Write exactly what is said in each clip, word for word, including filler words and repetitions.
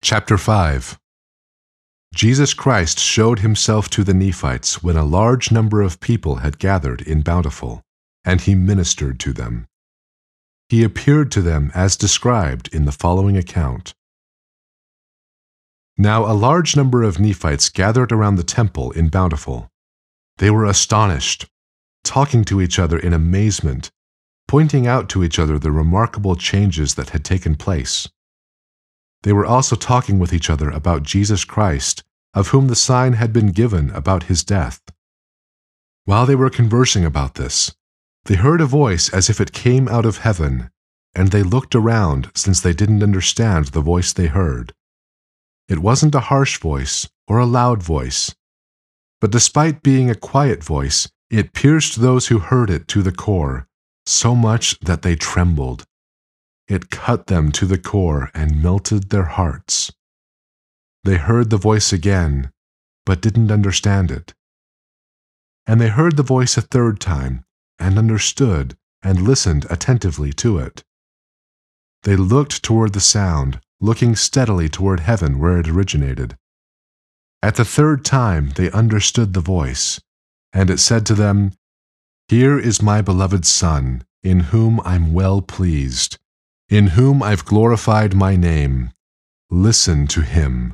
Chapter five. Jesus Christ showed himself to the Nephites when a large number of people had gathered in Bountiful, and he ministered to them. He appeared to them as described in the following account. Now a large number of Nephites gathered around the temple in Bountiful. They were astonished, talking to each other in amazement, pointing out to each other the remarkable changes that had taken place. They were also talking with each other about Jesus Christ, of whom the sign had been given about his death. While they were conversing about this, they heard a voice as if it came out of heaven, and they looked around since they didn't understand the voice they heard. It wasn't a harsh voice or a loud voice, but despite being a quiet voice, it pierced those who heard it to the core, so much that they trembled. It cut them to the core and melted their hearts. They heard the voice again, but didn't understand it. And they heard the voice a third time, and understood and listened attentively to it. They looked toward the sound, looking steadily toward heaven where it originated. At the third time they understood the voice, and it said to them, "Here is my beloved Son, in whom I'm well pleased, in whom I've glorified my name. Listen to him."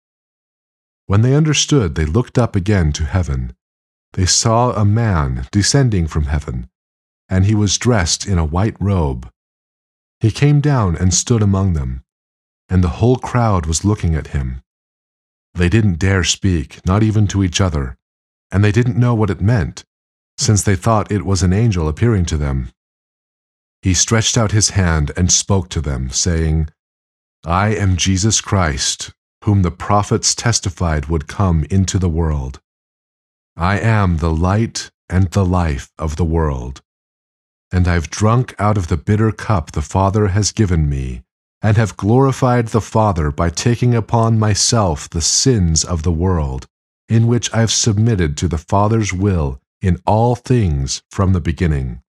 When they understood, they looked up again to heaven. They saw a man descending from heaven, and he was dressed in a white robe. He came down and stood among them, and the whole crowd was looking at him. They didn't dare speak, not even to each other, and they didn't know what it meant, since they thought it was an angel appearing to them. He stretched out his hand and spoke to them, saying, "I am Jesus Christ, whom the prophets testified would come into the world. I am the light and the life of the world. And I've drunk out of the bitter cup the Father has given me, and have glorified the Father by taking upon myself the sins of the world, in which I've submitted to the Father's will in all things from the beginning."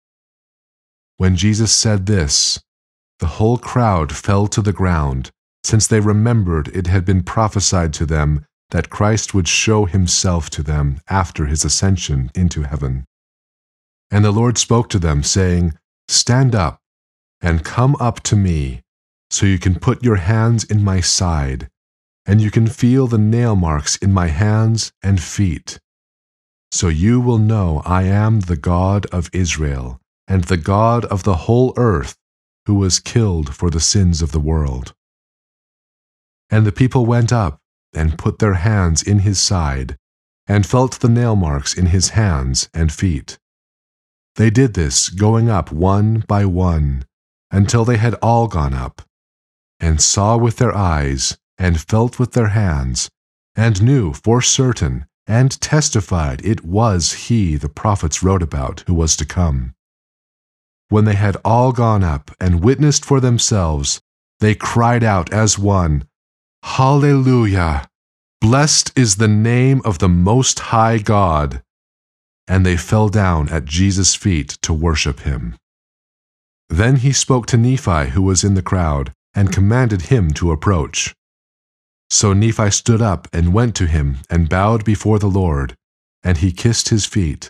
When Jesus said this, the whole crowd fell to the ground, since they remembered it had been prophesied to them that Christ would show himself to them after his ascension into heaven. And the Lord spoke to them, saying, "Stand up, and come up to me, so you can put your hands in my side, and you can feel the nail marks in my hands and feet. So you will know I am the God of Israel, and the God of the whole earth, who was killed for the sins of the world." And the people went up and put their hands in his side, and felt the nail marks in his hands and feet. They did this, going up one by one, until they had all gone up, and saw with their eyes, and felt with their hands, and knew for certain, and testified it was he the prophets wrote about who was to come. When they had all gone up and witnessed for themselves, they cried out as one, "Hallelujah! Blessed is the name of the Most High God!" And they fell down at Jesus' feet to worship him. Then he spoke to Nephi, who was in the crowd, and commanded him to approach. So Nephi stood up and went to him and bowed before the Lord, and he kissed his feet.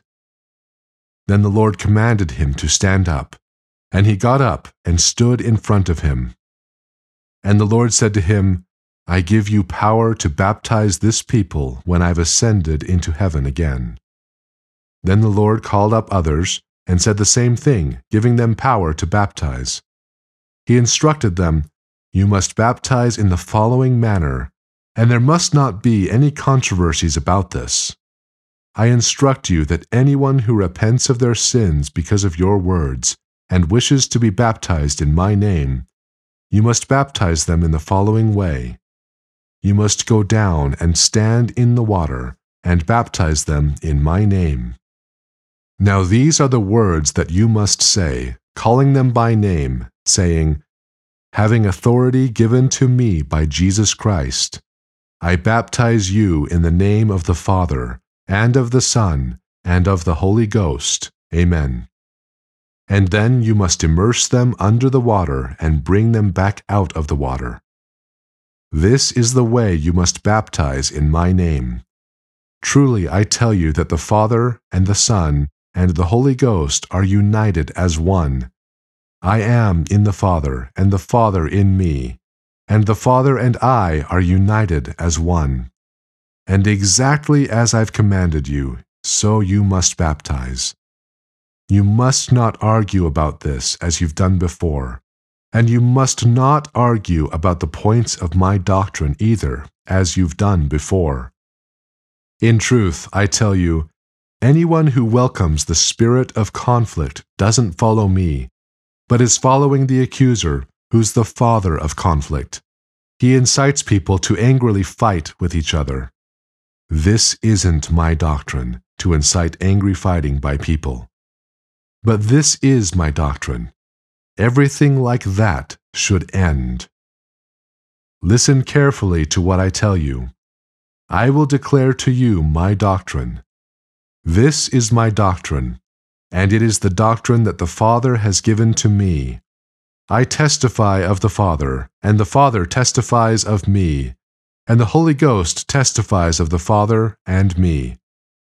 Then the Lord commanded him to stand up, and he got up and stood in front of him. And the Lord said to him, "I give you power to baptize this people when I've ascended into heaven again." Then the Lord called up others and said the same thing, giving them power to baptize. He instructed them, "You must baptize in the following manner, and there must not be any controversies about this. I instruct you that anyone who repents of their sins because of your words and wishes to be baptized in my name, you must baptize them in the following way. You must go down and stand in the water and baptize them in my name. Now these are the words that you must say, calling them by name, saying, 'Having authority given to me by Jesus Christ, I baptize you in the name of the Father, and of the Son, and of the Holy Ghost. Amen.' And then you must immerse them under the water and bring them back out of the water. This is the way you must baptize in my name. Truly I tell you that the Father and the Son and the Holy Ghost are united as one. I am in the Father, and the Father in me, and the Father and I are united as one. And exactly as I've commanded you, so you must baptize. You must not argue about this as you've done before, and you must not argue about the points of my doctrine either, as you've done before. In truth, I tell you, anyone who welcomes the spirit of conflict doesn't follow me, but is following the accuser, who's the father of conflict. He incites people to angrily fight with each other. This isn't my doctrine, to incite angry fighting by people. But this is my doctrine. Everything like that should end. Listen carefully to what I tell you. I will declare to you my doctrine. This is my doctrine, and it is the doctrine that the Father has given to me. I testify of the Father, and the Father testifies of me, and the Holy Ghost testifies of the Father and me.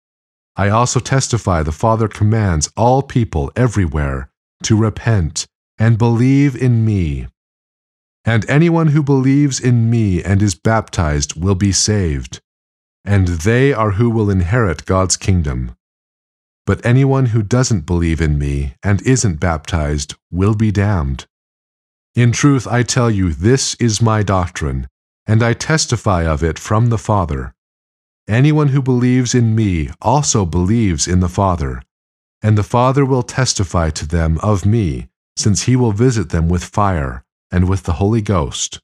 I also testify the Father commands all people everywhere to repent and believe in me. And anyone who believes in me and is baptized will be saved, and they are who will inherit God's kingdom. But anyone who doesn't believe in me and isn't baptized will be damned. In truth, I tell you, this is my doctrine, and I testify of it from the Father. Anyone who believes in me also believes in the Father, and the Father will testify to them of me, since he will visit them with fire and with the Holy Ghost.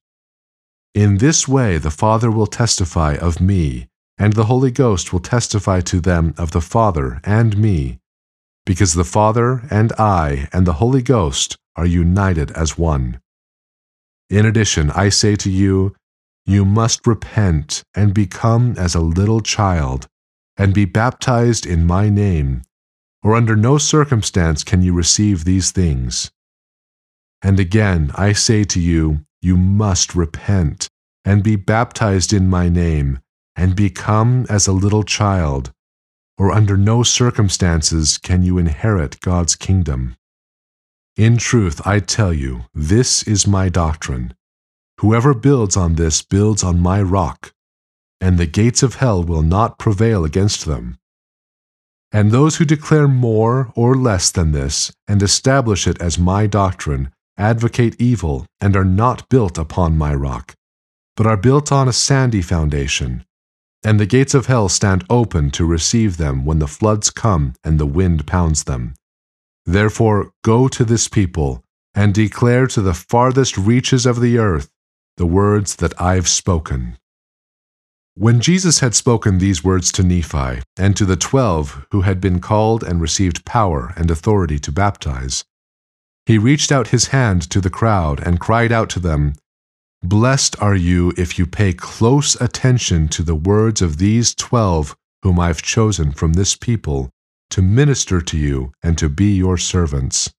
In this way the Father will testify of me, and the Holy Ghost will testify to them of the Father and me, because the Father and I and the Holy Ghost are united as one. In addition, I say to you, you must repent and become as a little child, and be baptized in my name, or under no circumstance can you receive these things. And again, I say to you, you must repent and be baptized in my name, and become as a little child, or under no circumstances can you inherit God's kingdom. In truth, I tell you, this is my doctrine. Whoever builds on this builds on my rock, and the gates of hell will not prevail against them. And those who declare more or less than this, and establish it as my doctrine, advocate evil, and are not built upon my rock, but are built on a sandy foundation. And the gates of hell stand open to receive them when the floods come and the wind pounds them. Therefore go to this people, and declare to the farthest reaches of the earth the words that I've spoken. When Jesus had spoken these words to Nephi, and to the twelve who had been called and received power and authority to baptize, he reached out his hand to the crowd and cried out to them, "Blessed are you if you pay close attention to the words of these twelve whom I've chosen from this people to minister to you and to be your servants.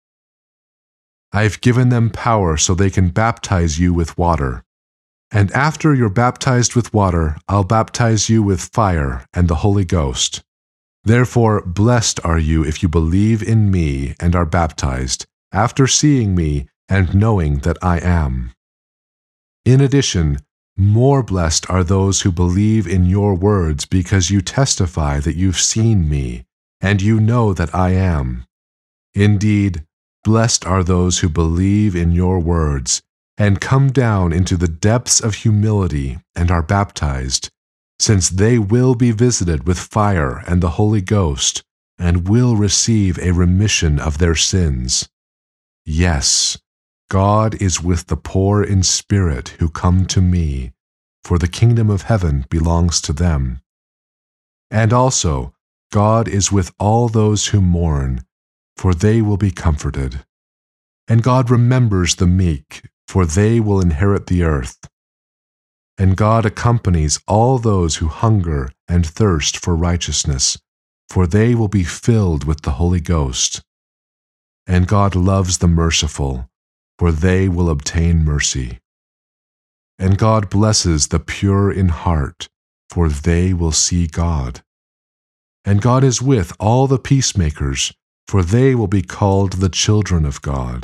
I've given them power so they can baptize you with water. And after you're baptized with water, I'll baptize you with fire and the Holy Ghost. Therefore, blessed are you if you believe in me and are baptized, after seeing me and knowing that I am. In addition, more blessed are those who believe in your words because you testify that you've seen me, and you know that I am. Indeed, blessed are those who believe in your words, and come down into the depths of humility and are baptized, since they will be visited with fire and the Holy Ghost, and will receive a remission of their sins. Yes, God is with the poor in spirit who come to me, for the kingdom of heaven belongs to them. And also, God is with all those who mourn, for they will be comforted. And God remembers the meek, for they will inherit the earth. And God accompanies all those who hunger and thirst for righteousness, for they will be filled with the Holy Ghost. And God loves the merciful, for they will obtain mercy. and God blesses the pure in heart, for they will see God. And God is with all the peacemakers, for they will be called the children of God.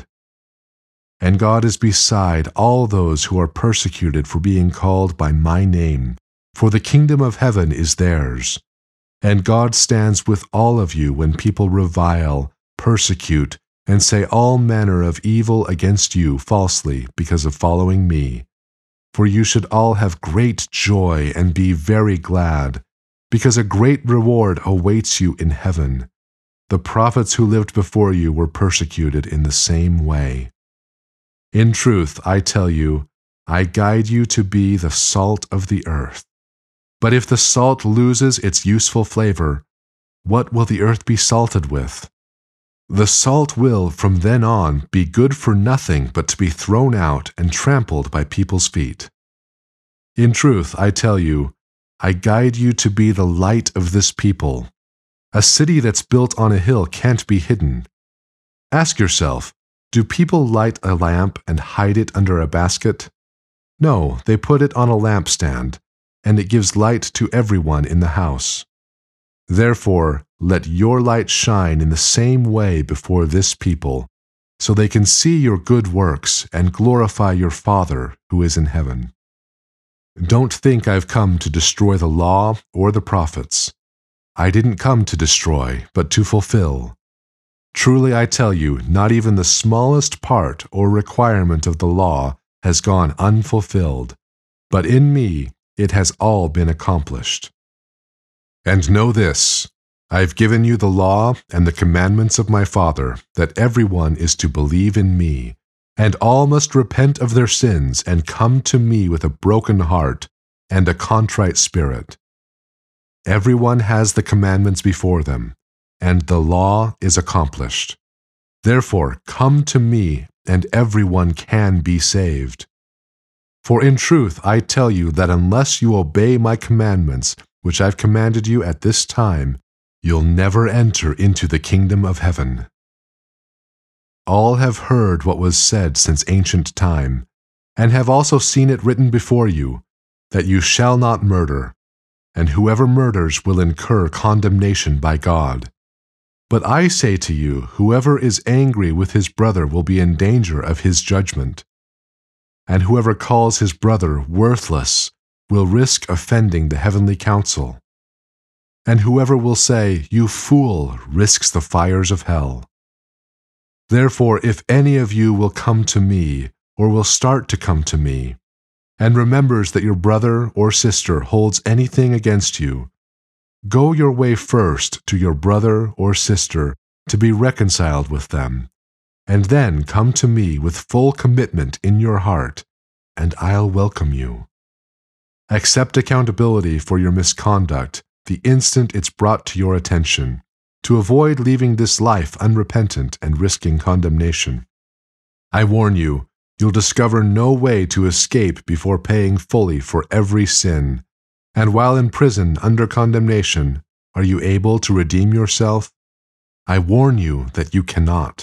And God is beside all those who are persecuted for being called by my name, for the kingdom of heaven is theirs. And God stands with all of you when people revile, persecute, and say all manner of evil against you falsely because of following me. For you should all have great joy and be very glad, because a great reward awaits you in heaven. The prophets who lived before you were persecuted in the same way. In truth, I tell you, I guide you to be the salt of the earth. But if the salt loses its useful flavor, what will the earth be salted with? The salt will, from then on, be good for nothing but to be thrown out and trampled by people's feet. In truth, I tell you, I guide you to be the light of this people. A city that's built on a hill can't be hidden. Ask yourself, do people light a lamp and hide it under a basket? No, they put it on a lampstand, and it gives light to everyone in the house. Therefore, let your light shine in the same way before this people, so they can see your good works and glorify your Father who is in heaven. Don't think I've come to destroy the law or the prophets. I didn't come to destroy, but to fulfill. Truly I tell you, not even the smallest part or requirement of the law has gone unfulfilled, but in me it has all been accomplished. And know this, I have given you the law and the commandments of my Father, that everyone is to believe in me, and all must repent of their sins and come to me with a broken heart and a contrite spirit. Everyone has the commandments before them, and the law is accomplished. Therefore, come to me, and everyone can be saved. For in truth I tell you that unless you obey my commandments, which I've commanded you at this time, you'll never enter into the kingdom of heaven. All have heard what was said since ancient time, and have also seen it written before you, that you shall not murder, and whoever murders will incur condemnation by God. But I say to you, whoever is angry with his brother will be in danger of his judgment. And whoever calls his brother worthless will risk offending the heavenly council. And whoever will say, "You fool," risks the fires of hell. Therefore, if any of you will come to me, or will start to come to me, and remembers that your brother or sister holds anything against you, go your way first to your brother or sister to be reconciled with them, and then come to me with full commitment in your heart, and I'll welcome you. Accept accountability for your misconduct the instant it's brought to your attention, to avoid leaving this life unrepentant and risking condemnation. I warn you, you'll discover no way to escape before paying fully for every sin. And while in prison under condemnation, are you able to redeem yourself? I warn you that you cannot.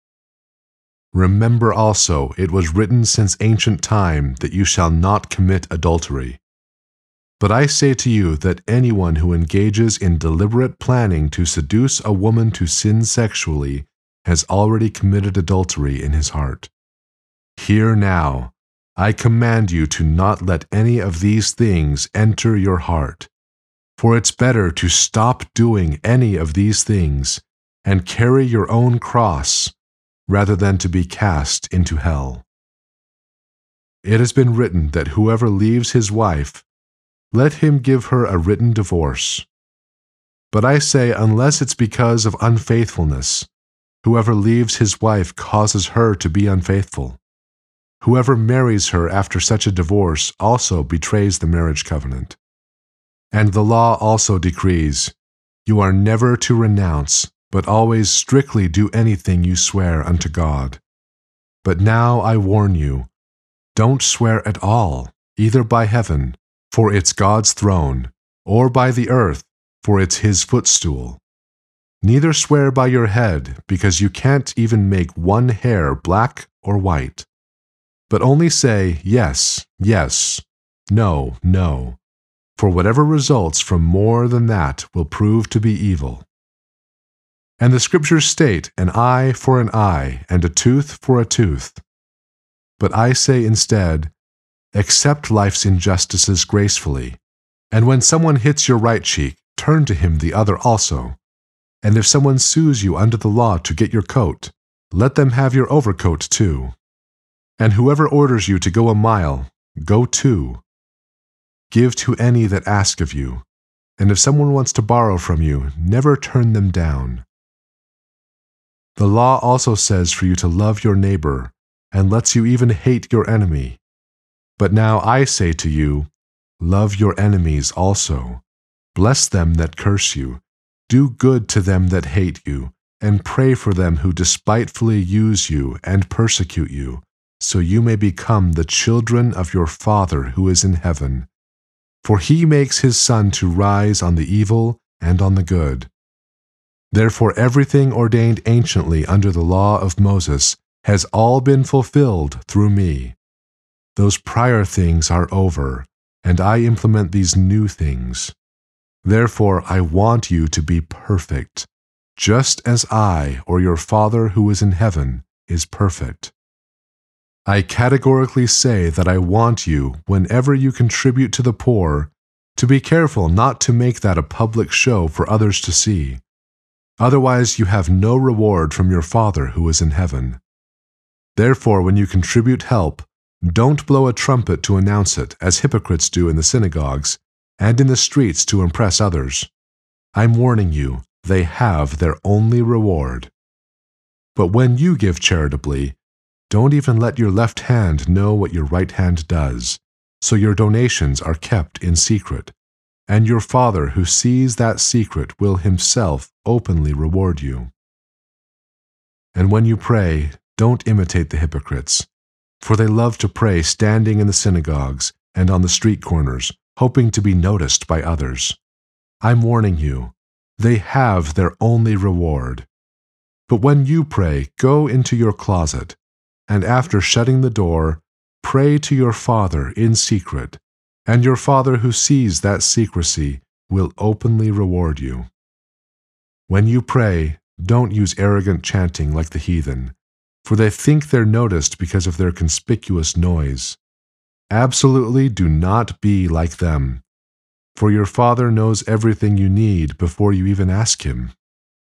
Remember also, it was written since ancient time that you shall not commit adultery. But I say to you that anyone who engages in deliberate planning to seduce a woman to sin sexually has already committed adultery in his heart. Hear now, I command you to not let any of these things enter your heart, for it's better to stop doing any of these things and carry your own cross rather than to be cast into hell. It has been written that whoever leaves his wife, let him give her a written divorce. But I say, unless it's because of unfaithfulness, whoever leaves his wife causes her to be unfaithful. Whoever marries her after such a divorce also betrays the marriage covenant. And the law also decrees, you are never to renounce, but always strictly do anything you swear unto God. But now I warn you, don't swear at all, either by heaven, for it's God's throne, or by the earth, for it's his footstool. Neither swear by your head, because you can't even make one hair black or white. but only say yes, yes, no, no, for whatever results from more than that will prove to be evil. And the Scriptures state an eye for an eye and a tooth for a tooth. But I say instead, accept life's injustices gracefully, and when someone hits your right cheek, turn to him the other also. And if someone sues you under the law to get your coat, let them have your overcoat too. And whoever orders you to go a mile, go two. Give to any that ask of you, and if someone wants to borrow from you, never turn them down. The law also says for you to love your neighbor, and lets you even hate your enemy. But now I say to you, love your enemies also. Bless them that curse you. Do good to them that hate you, and pray for them who despitefully use you and persecute you, so you may become the children of your Father who is in heaven. For he makes his sun to rise on the evil and on the good. Therefore everything ordained anciently under the law of Moses has all been fulfilled through me. Those prior things are over, and I implement these new things. Therefore I want you to be perfect, just as I, or your Father who is in heaven, is perfect. I categorically say that I want you, whenever you contribute to the poor, to be careful not to make that a public show for others to see. Otherwise you have no reward from your Father who is in heaven. Therefore, when you contribute help, don't blow a trumpet to announce it, as hypocrites do in the synagogues, and in the streets to impress others. I'm warning you, they have their only reward. But when you give charitably, don't even let your left hand know what your right hand does, so your donations are kept in secret, and your Father who sees that secret will himself openly reward you. And when you pray, don't imitate the hypocrites, for they love to pray standing in the synagogues and on the street corners, hoping to be noticed by others. I'm warning you, they have their only reward. But when you pray, go into your closet, and after shutting the door, pray to your Father in secret, and your Father who sees that secrecy will openly reward you. When you pray, don't use arrogant chanting like the heathen, for they think they're noticed because of their conspicuous noise. Absolutely do not be like them, for your Father knows everything you need before you even ask him.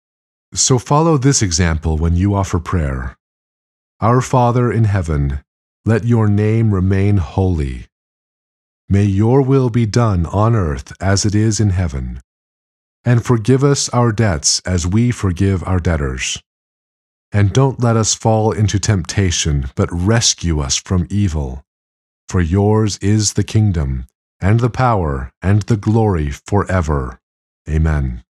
So follow this example when you offer prayer. Our Father in heaven, let your name remain holy. May your will be done on earth as it is in heaven. And forgive us our debts as we forgive our debtors. And don't let us fall into temptation, but rescue us from evil. For yours is the kingdom, and the power, and the glory forever. Amen.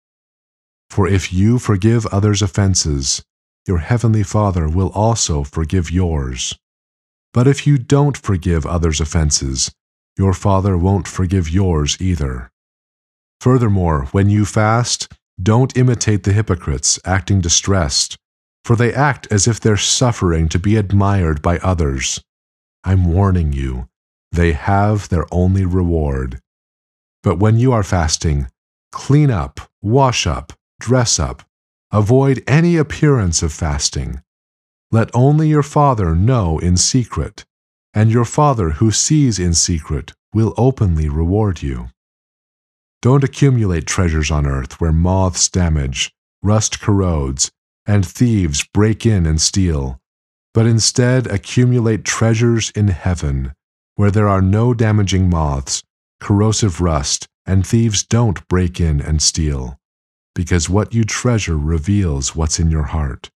For if you forgive others' offenses, your heavenly Father will also forgive yours. But if you don't forgive others' offenses, your Father won't forgive yours either. Furthermore, when you fast, don't imitate the hypocrites, acting distressed, for they act as if they're suffering to be admired by others. I'm warning you, they have their only reward. But when you are fasting, clean up, wash up, dress up. Avoid any appearance of fasting. Let only your Father know in secret, and your Father who sees in secret will openly reward you. Don't accumulate treasures on earth where moths damage, rust corrodes, and thieves break in and steal, but instead accumulate treasures in heaven, where there are no damaging moths, corrosive rust, and thieves don't break in and steal, because what you treasure reveals what's in your heart.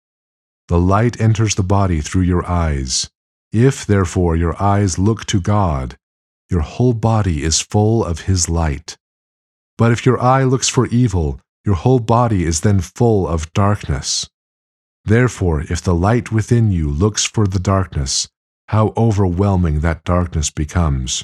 The light enters the body through your eyes. If, therefore, your eyes look to God, your whole body is full of His light. But if your eye looks for evil, your whole body is then full of darkness. Therefore, if the light within you looks for the darkness, how overwhelming that darkness becomes.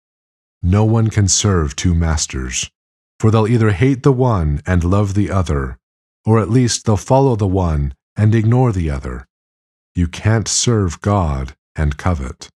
No one can serve two masters, for they'll either hate the one and love the other, or at least they'll follow the one and ignore the other. You can't serve God and covet.